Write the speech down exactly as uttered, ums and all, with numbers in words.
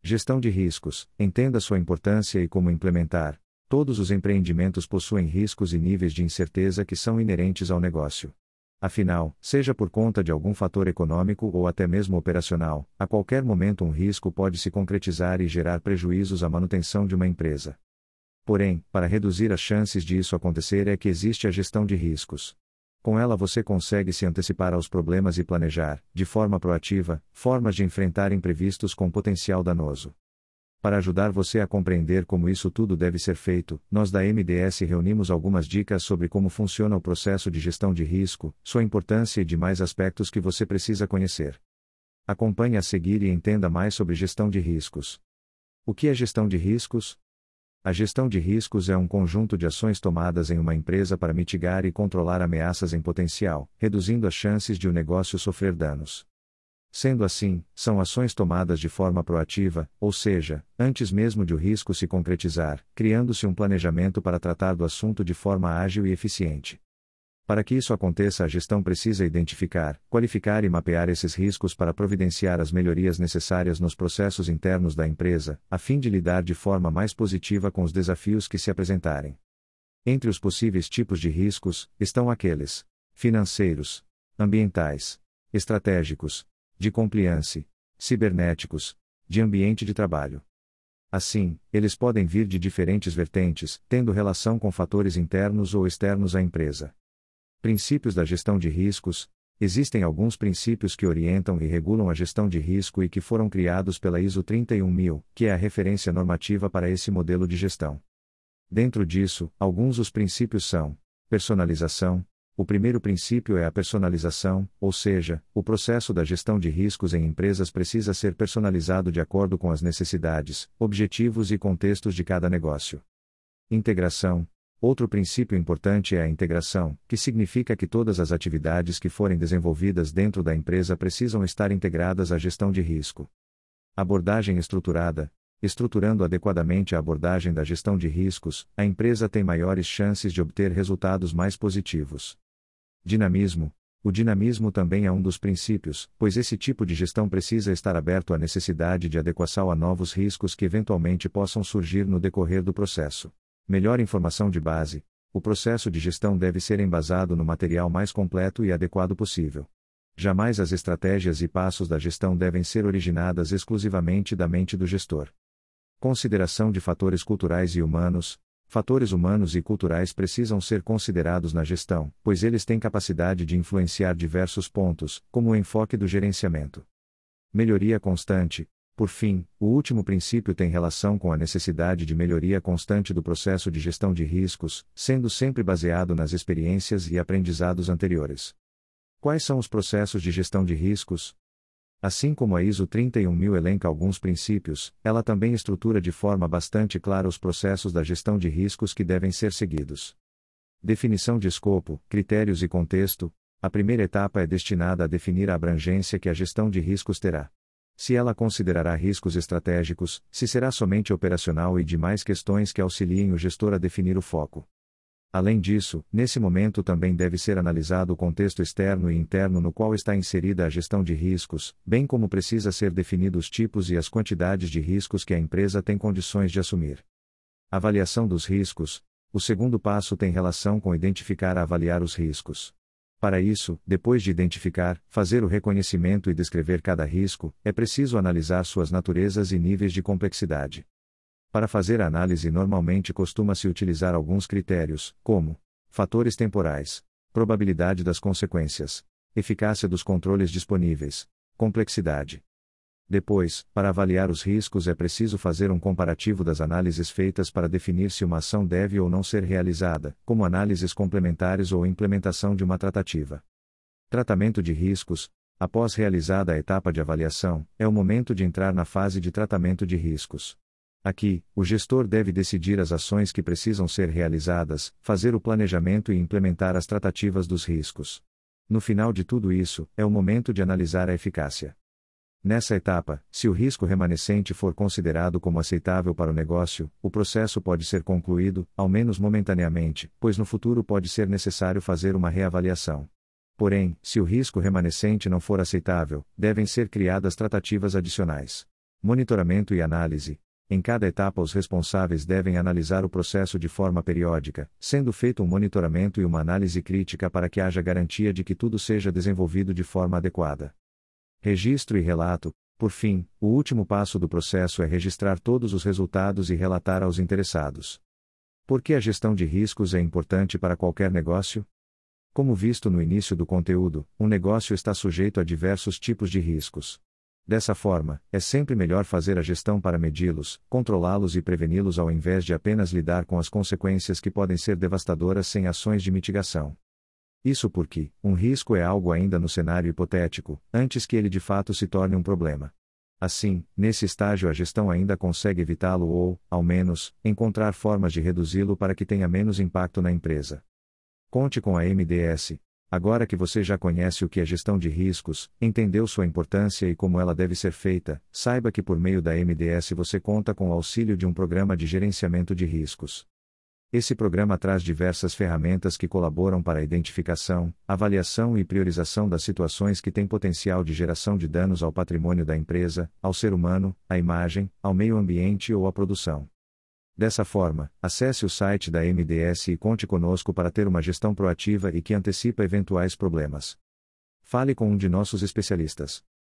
Gestão de riscos. Entenda sua importância e como implementar. Todos os empreendimentos possuem riscos e níveis de incerteza que são inerentes ao negócio. Afinal, seja por conta de algum fator econômico ou até mesmo operacional, a qualquer momento um risco pode se concretizar e gerar prejuízos à manutenção de uma empresa. Porém, para reduzir as chances de isso acontecer é que existe a gestão de riscos. Com ela você consegue se antecipar aos problemas e planejar, de forma proativa, formas de enfrentar imprevistos com potencial danoso. Para ajudar você a compreender como isso tudo deve ser feito, nós da M D S reunimos algumas dicas sobre como funciona o processo de gestão de risco, sua importância e demais aspectos que você precisa conhecer. Acompanhe a seguir e entenda mais sobre gestão de riscos. O que é gestão de riscos? A gestão de riscos é um conjunto de ações tomadas em uma empresa para mitigar e controlar ameaças em potencial, reduzindo as chances de o negócio sofrer danos. Sendo assim, são ações tomadas de forma proativa, ou seja, antes mesmo de o risco se concretizar, criando-se um planejamento para tratar do assunto de forma ágil e eficiente. Para que isso aconteça, a gestão precisa identificar, qualificar e mapear esses riscos para providenciar as melhorias necessárias nos processos internos da empresa, a fim de lidar de forma mais positiva com os desafios que se apresentarem. Entre os possíveis tipos de riscos, estão aqueles financeiros, ambientais, estratégicos, de compliance, cibernéticos, de ambiente de trabalho. Assim, eles podem vir de diferentes vertentes, tendo relação com fatores internos ou externos à empresa. Princípios da gestão de riscos. Existem alguns princípios que orientam e regulam a gestão de risco e que foram criados pela I S O trinta e um mil, que é a referência normativa para esse modelo de gestão. Dentro disso, alguns dos princípios são: personalização. O primeiro princípio é a personalização, ou seja, o processo da gestão de riscos em empresas precisa ser personalizado de acordo com as necessidades, objetivos e contextos de cada negócio. Integração. Outro princípio importante é a integração, que significa que todas as atividades que forem desenvolvidas dentro da empresa precisam estar integradas à gestão de risco. Abordagem estruturada. Estruturando adequadamente a abordagem da gestão de riscos, a empresa tem maiores chances de obter resultados mais positivos. Dinamismo. O dinamismo também é um dos princípios, pois esse tipo de gestão precisa estar aberto à necessidade de adequação a novos riscos que eventualmente possam surgir no decorrer do processo. Melhor informação de base. O processo de gestão deve ser embasado no material mais completo e adequado possível. Jamais as estratégias e passos da gestão devem ser originadas exclusivamente da mente do gestor. Consideração de fatores culturais e humanos. Fatores humanos e culturais precisam ser considerados na gestão, pois eles têm capacidade de influenciar diversos pontos, como o enfoque do gerenciamento. Melhoria constante. Por fim, o último princípio tem relação com a necessidade de melhoria constante do processo de gestão de riscos, sendo sempre baseado nas experiências e aprendizados anteriores. Quais são os processos de gestão de riscos? Assim como a I S O trinta e um mil elenca alguns princípios, ela também estrutura de forma bastante clara os processos da gestão de riscos que devem ser seguidos. Definição de escopo, critérios e contexto. A primeira etapa é destinada a definir a abrangência que a gestão de riscos terá. Se ela considerará riscos estratégicos, se será somente operacional e demais questões que auxiliem o gestor a definir o foco. Além disso, nesse momento também deve ser analisado o contexto externo e interno no qual está inserida a gestão de riscos, bem como precisa ser definido os tipos e as quantidades de riscos que a empresa tem condições de assumir. Avaliação dos riscos. O segundo passo tem relação com identificar e avaliar os riscos. Para isso, depois de identificar, fazer o reconhecimento e descrever cada risco, é preciso analisar suas naturezas e níveis de complexidade. Para fazer a análise normalmente costuma-se utilizar alguns critérios, como fatores temporais, probabilidade das consequências, eficácia dos controles disponíveis, complexidade. Depois, para avaliar os riscos é preciso fazer um comparativo das análises feitas para definir se uma ação deve ou não ser realizada, como análises complementares ou implementação de uma tratativa. Tratamento de riscos. Após realizada a etapa de avaliação, é o momento de entrar na fase de tratamento de riscos. Aqui, o gestor deve decidir as ações que precisam ser realizadas, fazer o planejamento e implementar as tratativas dos riscos. No final de tudo isso, é o momento de analisar a eficácia. Nessa etapa, se o risco remanescente for considerado como aceitável para o negócio, o processo pode ser concluído, ao menos momentaneamente, pois no futuro pode ser necessário fazer uma reavaliação. Porém, se o risco remanescente não for aceitável, devem ser criadas tratativas adicionais. Monitoramento e análise. Em cada etapa, os responsáveis devem analisar o processo de forma periódica, sendo feito um monitoramento e uma análise crítica para que haja garantia de que tudo seja desenvolvido de forma adequada. Registro e relato. Por fim, o último passo do processo é registrar todos os resultados e relatar aos interessados. Por que a gestão de riscos é importante para qualquer negócio? Como visto no início do conteúdo, um negócio está sujeito a diversos tipos de riscos. Dessa forma, é sempre melhor fazer a gestão para medi-los, controlá-los e preveni-los ao invés de apenas lidar com as consequências que podem ser devastadoras sem ações de mitigação. Isso porque, um risco é algo ainda no cenário hipotético, antes que ele de fato se torne um problema. Assim, nesse estágio a gestão ainda consegue evitá-lo ou, ao menos, encontrar formas de reduzi-lo para que tenha menos impacto na empresa. Conte com a M D S. Agora que você já conhece o que é gestão de riscos, entendeu sua importância e como ela deve ser feita, saiba que por meio da M D S você conta com o auxílio de um programa de gerenciamento de riscos. Esse programa traz diversas ferramentas que colaboram para a identificação, avaliação e priorização das situações que têm potencial de geração de danos ao patrimônio da empresa, ao ser humano, à imagem, ao meio ambiente ou à produção. Dessa forma, acesse o site da M D S e conte conosco para ter uma gestão proativa e que antecipa eventuais problemas. Fale com um de nossos especialistas.